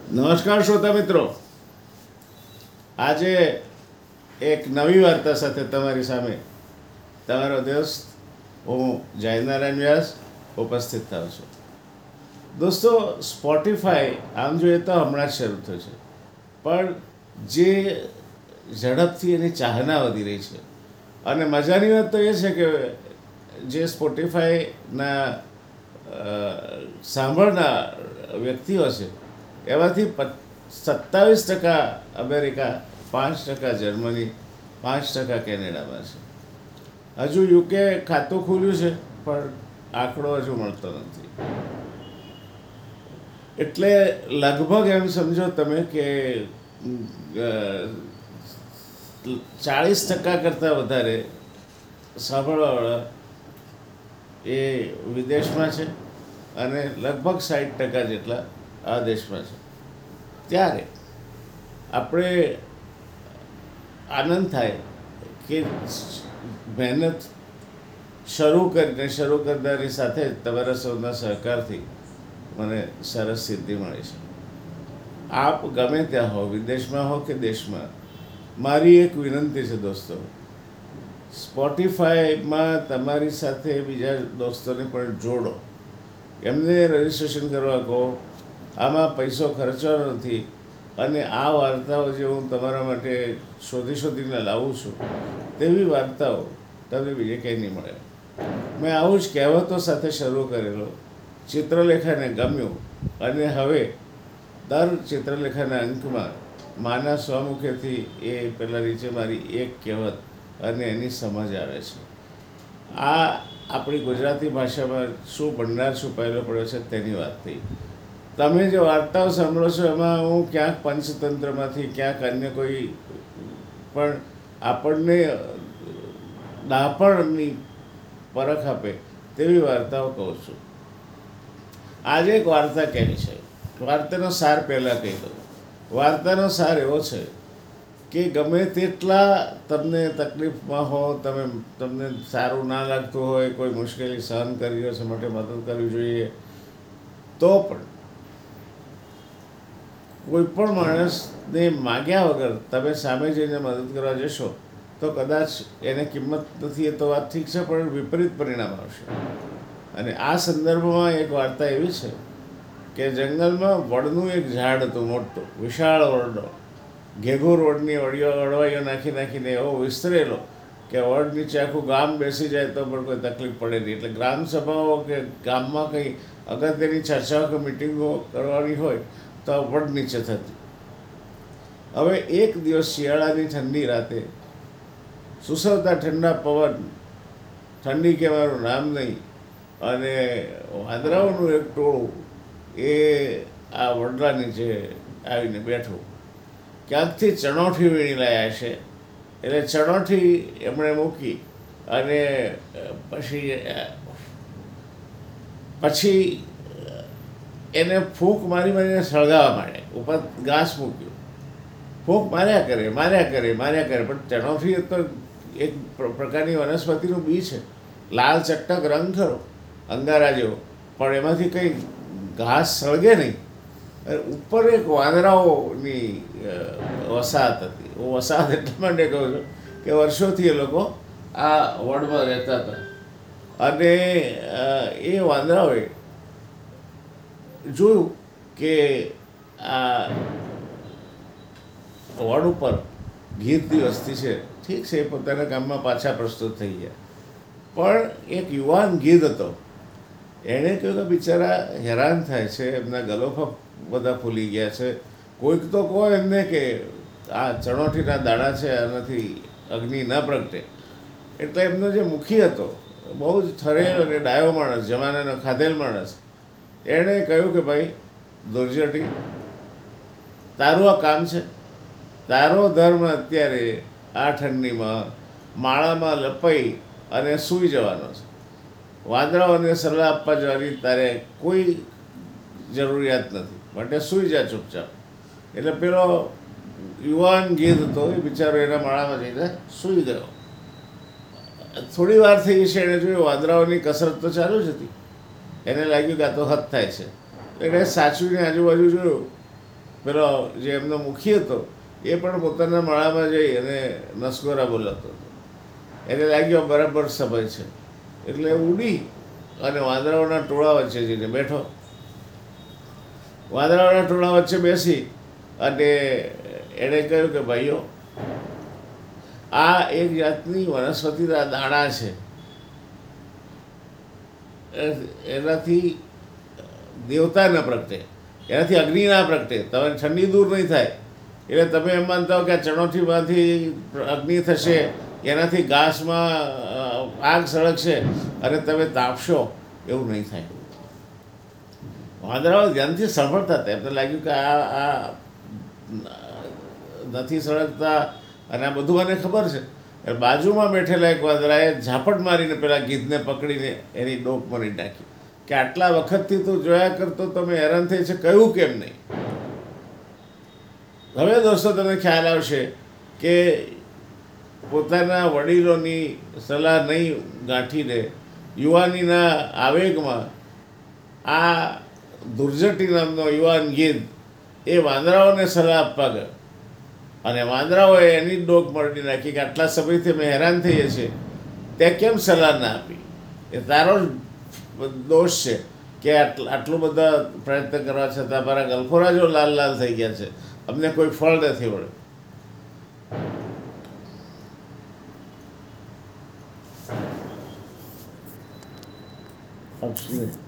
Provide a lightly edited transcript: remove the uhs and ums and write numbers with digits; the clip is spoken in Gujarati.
નમસ્કાર શ્રોતા મિત્રો, આજે એક નવી વાર્તા સાથે તમારી સામે તમારો દોસ્ત હું જયનારાયણ વ્યાસ ઉપસ્થિત થયો છું. દોસ્તો, સ્પોટીફાઈ આમ જોઈએ તો હમણાં જ શરૂ થયું છે, પણ જે ઝડપથી એની ચાહના વધી રહી છે અને મજાની વાત તો એ છે કે જે સ્પોટીફાઈના સાંભળનાર વ્યક્તિઓ છે એમાંથી 27% અમેરિકા, 5% જર્મની, 5% કેનેડામાં છે. હજુ યુકે ખાતું ખુલ્યું છે પણ આંકડો હજુ મળતો નથી. એટલે લગભગ એમ સમજો તમે કે 40% કરતાં વધારે સાંભળવાવાળા એ વિદેશમાં છે અને લગભગ 60% જેટલા આ દેશમાં છે. ત્યારે આપણે આનંદ થાય કે મહેનત શરૂ કરનારની સાથે જ તમારા સૌના સહકારથી મને સરસ સિદ્ધિ મળી છે. આપ ગમે ત્યાં હો, વિદેશમાં હો કે દેશમાં, મારી એક વિનંતી છે દોસ્તો, સ્પોટીફાઈમાં તમારી સાથે બીજા દોસ્તોને પણ જોડો, એમને રજિસ્ટ્રેશન કરવા કહો. આમાં પૈસો ખર્ચવાનો નથી અને આ વાર્તાઓ જે હું તમારા માટે શોધીને લાવું છું તેવી વાર્તાઓ તમને બીજે ક્યાંય નહીં મળે. મેં આવું જ કહેવતો સાથે શરૂ કરેલો. ચિત્રલેખાને ગમ્યું અને હવે દર ચિત્રલેખાના અંકમાં માના સ્વમુખેથી એ પહેલાં નીચે મારી એક કહેવત અને એની સમજ આવે છે. આ આપણી ગુજરાતી ભાષામાં શું ભંડાર છુપાયેલો પડ્યો છે તેની વાત થઈ. તમે જે વાર્તાઓ સાંભળો છો એમાં હું ક્યાંક પંચતંત્રમાંથી, ક્યાંક અન્ય કોઈ પણ આપણને ડાપણની પરખ આપે તેવી વાર્તાઓ કહું છું. આજે એક વાર્તા કહેવી છે. વાર્તાનો સાર પહેલાં કહી દઉં. વાર્તાનો સાર એવો છે કે ગમે તેટલા તમને તકલીફમાં હો, તમને સારું ના લાગતું હોય, કોઈ મુશ્કેલી સહન કરી રહ્યો છે, માટે મદદ કરવી જોઈએ, તો પણ કોઈ પણ માણસને માગ્યા વગર તમે સામે જઈને મદદ કરવા જશો તો કદાચ એને કિંમત નથી, એ તો વાત ઠીક છે, પણ વિપરીત પરિણામ આવશે. અને આ સંદર્ભમાં એક વાર્તા એવી છે કે જંગલમાં વડનું એક ઝાડ હતું, મોટું વિશાળ વડનો. ઘેઘુર વડની અળવાઈઓ નાખીને એવો વિસ્તરેલો કે વડ નીચે આખું ગામ બેસી જાય તો પણ કોઈ તકલીફ પડે નહીં. એટલે ગ્રામ સભાઓ કે ગામમાં કંઈ અગત્યની ચર્ચાઓ કે મિટિંગો કરવાની હોય તો વડ નીચે થતી. હવે એક દિવસ શિયાળાની ઠંડી રાતે સુસવતા ઠંડા પવન, ઠંડી કહેવાનું નામ નહીં, અને વાંદરાઓનું એક ટોળું એ આ વડલા નીચે આવીને બેઠું. ક્યાંકથી ચણોઠી વીણી લાવ્યા છે, એટલે ચણોઠી એમણે મૂકી અને પછી એને ફૂંક મારીને સળગાવવા માંડે. ઉપર ઘાસ મૂક્યું, ફૂંક માર્યા કરે, પણ ચણોઠી તો એક પ્રકારની વનસ્પતિનું બી છે, લાલ ચટક રંગ ખરો અંગારા જેવો, પણ એમાંથી કંઈ ઘાસ સળગે નહીં. ઉપર એક વાંદરાઓની વસાહત હતી. હું વસાહત એટલા માટે કહું છું કે વર્ષોથી એ લોકો આ વડમાં રહેતા હતા અને એ વાંદરાઓએ જોયું કે આ વડ ઉપર ગીધની વસ્તી છે. ઠીક છે, એ પોતાના કામમાં પાછા પ્રસ્તુત થઈ ગયા, પણ એક યુવાન ગીધ હતો. એણે કહ્યું કે બિચારા હેરાન થાય છે, એમના ગલોફા બધા ફૂલી ગયા છે, કોઈક તો કહો એમને કે આ ચણોઠીના દાણા છે, આનાથી અગ્નિ ન પ્રગટે. એટલે એમનો જે મુખી હતો, બહુ જ ઠરેલ અને ડાયો માણસ, જમાનાનો ખાધેલ માણસ, એણે કહ્યું કે ભાઈ દુર્જટી, તારું આ કામ છે, તારો ધર્મ અત્યારે આ ઠંડીમાં માળામાં લપાઈ અને સૂઈ જવાનો છે. વાંદરાઓને સલાહ આપવા જવાની તારે કોઈ જરૂરિયાત નથી, માટે સૂઈ જા ચૂપચાપ. એટલે પેલો યુવાન ગીધ હતો એ બિચારો એના માળામાં જઈને સૂઈ ગયો. થોડી વાર થઈ છે, એણે જોયું વાંદરાઓની કસરત તો ચાલુ જ હતી. એને લાગ્યું કે આ તો હદ થાય છે. એણે સાચવીને આજુબાજુ જોયું પેલો જે એમનો મુખી હતો એ પણ પોતાના માળામાં જઈ અને નસકોરા બોલાતો હતો. એને લાગ્યો બરાબર સમય છે એટલે ઉડી અને વાંદરાઓના ટોળા વચ્ચે જઈને બેઠો. વાંદરાઓના ટોળા વચ્ચે બેસી અને એણે કહ્યું કે ભાઈઓ, આ એક જાતની વનસ્પતિના દાણા છે, એનાથી દેવતા ન પ્રગટે, એનાથી અગ્નિ ના પ્રગટે, તમે ઠંડી દૂર નહીં થાય. એટલે તમે એમ માનતા હો કે આ ચણોઠીમાંથી અગ્નિ થશે, એનાથી ઘાસમાં આગ સળગશે અને તમે તાપશો, એવું નહીં થાય. વાંદરાઓ ધ્યાનથી સાંભળતા હતા. એમને લાગ્યું કે આ નથી સળગતા અને આ બધું મને ખબર છે. એટલે બાજુમાં બેઠેલા એક વાંદરાએ ઝાપટ મારીને પેલા ગીધને પકડીને એની ડોક મારી નાખી કે આટલા વખતથી તું જોયા કરતો, તમે હેરાન થઈ છે, કહ્યું કેમ નહીં? હવે દોસ્તો તમને ખ્યાલ આવશે કે પોતાના વડીલોની સલાહ નહીં ગાંઠીને યુવાનીના આવેગમાં આ દુર્જટી નામનો યુવાન ગીધ એ વાંદરાઓને સલાહ આપવા ગયો અને વાંદરાઓએ એની ડોક મરડી નાખી કે આટલા સમયથી અમે હેરાન થઈએ છીએ, તે કેમ સલાહ ના આપી? એ તારો જ દોષ છે કે આટલું બધા પ્રયત્ન કરવા છતાં મારા ગલફોરા જો લાલ લાલ થઈ ગયા છે, અમને કોઈ ફળ નથી મળ્યું. Absolutely.